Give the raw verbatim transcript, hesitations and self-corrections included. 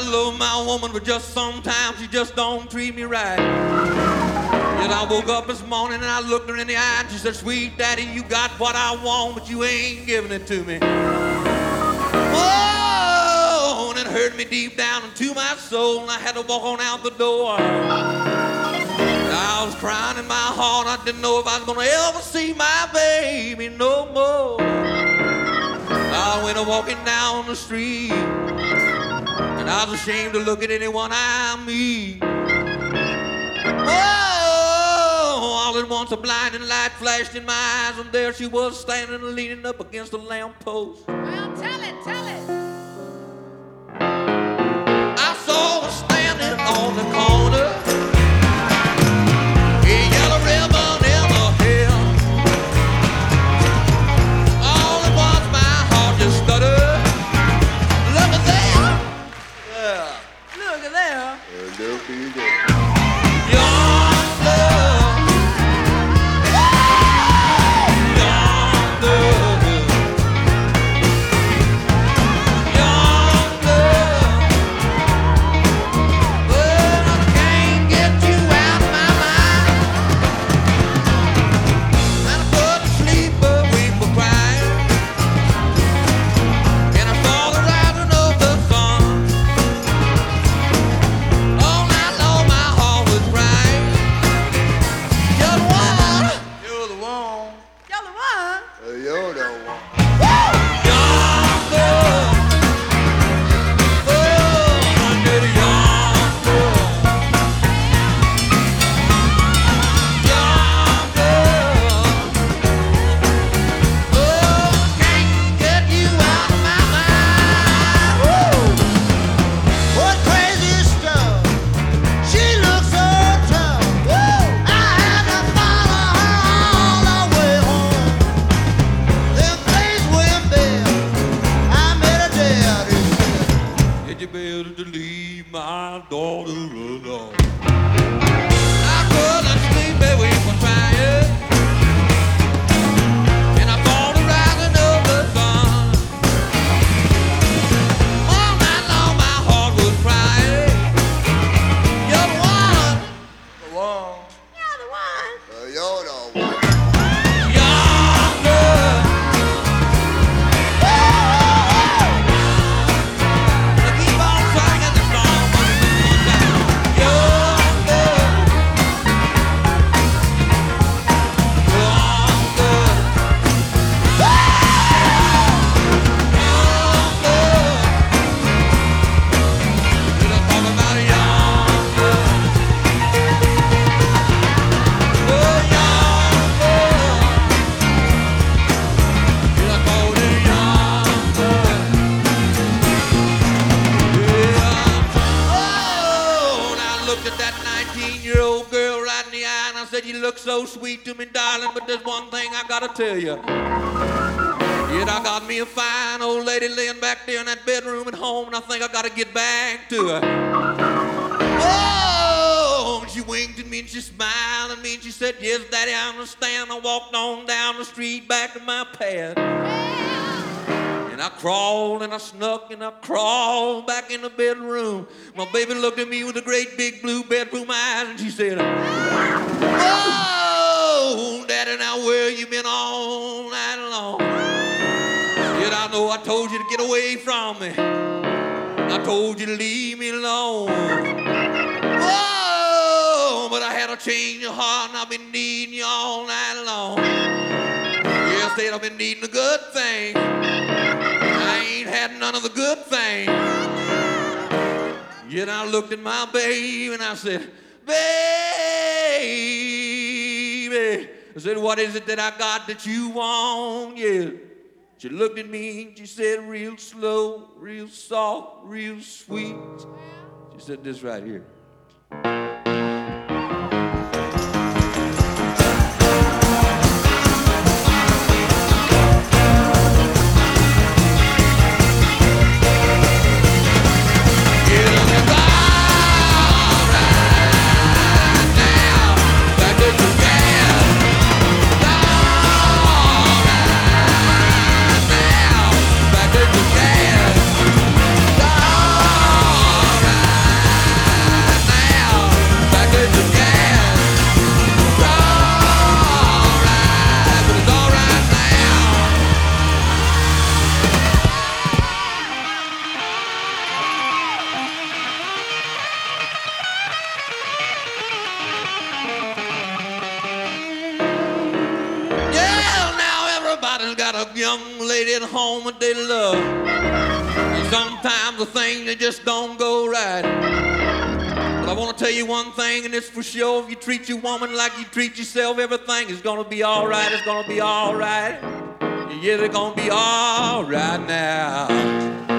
love my woman, but just sometimes she just don't treat me right. Yet I woke up this morning and I looked her in the eye and she said, sweet daddy, you got what I want, but you ain't giving it to me. Oh, and it hurt me deep down into my soul, and I had to walk on out the door. I was crying in my heart, I didn't know if I was gonna ever see my baby no more. I went walking down the street, and I was ashamed to look at anyone I meet. Oh, all at once a blinding light flashed in my eyes, and there she was standing leaning up against a lamppost. Well, tell it, tell it. I saw her standing on the corner, a yellow ribbon in her hair. All at once my heart just stuttered. Look at there. Yeah. Look at there. Uh, look at there. Young love. Young love. Young love. But I can't get you out of my mind. And I couldn't sleep a week for crying. And I saw the rising of the sun. All night long my heart was crying. You're the one. You're the one. You're the one. Uh, you're the one. Young love. Oh, I need a young love. Young love. Oh, can't get you out of my mind. Woo! What crazy stuff. She looks so tough. Woo! I had to follow her all the way home. Them days went bad. I met a daddy. Said you better to leave my daughter alone. I couldn't sleep away from trying, and I saw the rising of the sun. All night long my heart was crying. You're the one. The one. You're the one. Uh, you're the one. Young love. I keep on singing the song one more time. Young love. Young love. Young love. Did I talk about a young love? Oh, young love. Did I call it young love? Yeah. Oh, and I looked at that nineteen-year-old girl right in the eye, and I said, you look so sweet to me, darling, but there's one thing I gotta tell you. Yet I got me a fine old lady laying back there in that bedroom at home, and I think I gotta get back to her. Oh, and she winked at me and she smiled at me and she said, yes, Daddy, I understand. I walked on down the street back to my pad. And I crawled and I snuck and I crawled back in the bedroom. My baby looked at me with the great big blue bedroom eyes and she said, oh, Daddy, now where you been all night long? Yet I know I told you to get away from me. I told you to leave me alone. Oh, but I had a change of heart and I've been needing you all night long. Yes, said I've been needing a good thing. I ain't had none of the good things. Yet I looked at my baby and I said, baby. I said, what is it that I got that you want? Yeah. She looked at me and she said, real slow, real soft, real sweet. She said this right here. All right. a young lady at home that they love. And sometimes the things they just don't go right. But I want to tell you one thing, and it's for sure. If you treat your woman like you treat yourself, everything is going to be all right. It's going to be all right. Yeah, they're going to be all right now.